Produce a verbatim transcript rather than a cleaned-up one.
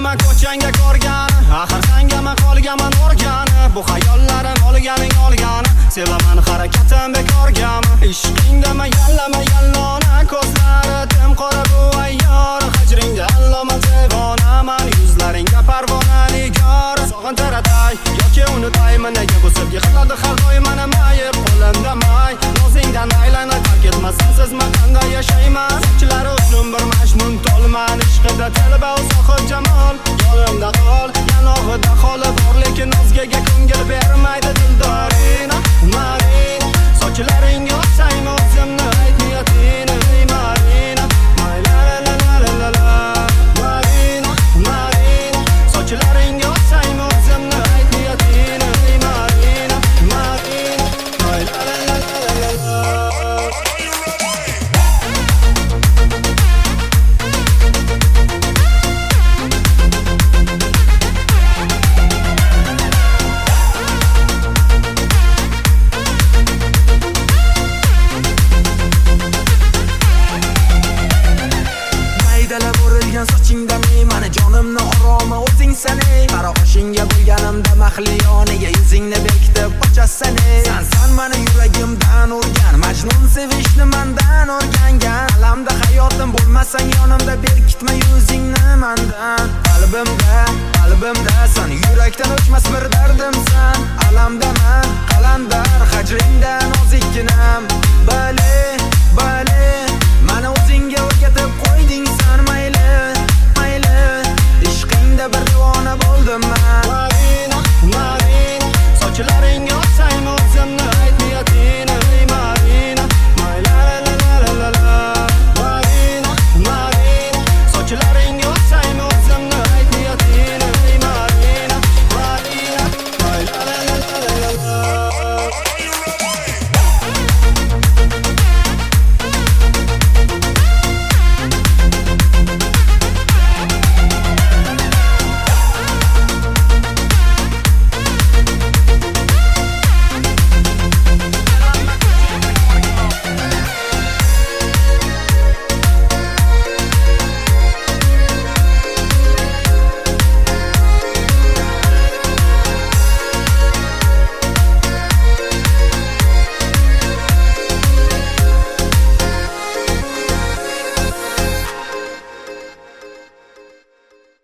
Kelaman ko'changga ko'rgani, axir sangami qolganman o'rgani. Bu xayollarim olganing olgani, sevaman harakatim bekorgami. Ishqingdami yallama yallona, ko'zlari tim qora bu ayyor. Hajringda alloma devonaman, yuzlaringga parvona nigor. Sog'intiratay yoki unutayman, nega bu sevgi qiladi har doim meni mayib qo'limda may. Nozingdan aylanib fark etmas sensiz men qanday yashayman. Sochlari uzun bir majnun tolman, ishqida talaba uzoq jamol. Yo'limda qol, yanog'ida xoli bor, lekin o'zgaga ko'ngil bermaydi dildoring. Marina, sochlaringga o'xshaymi o'zimni ayt niyatingni, Marina. La la la la la la. Marina, Marina, sochlaringga o'xshaymi o'zimni ayt niyatingni, Marina. Marina, la la la la la. Sochingda meni jonimni oromi o'zing sani. Qara qoshingga bo'lganimda mahliyoniga yuzingni bekitib ochasani. Sen san meni yuragimdan urgan, majnun sevishni mendan o'rgangan. Alamda hayotim bo'lmasang yonimda, berkitma yuzingni mendan. Qalbimda, qalbimda sen yurakdan o'chmas bir dardimsan. Alamdaman qalandar hajringdan nozikkinam. Bale, bale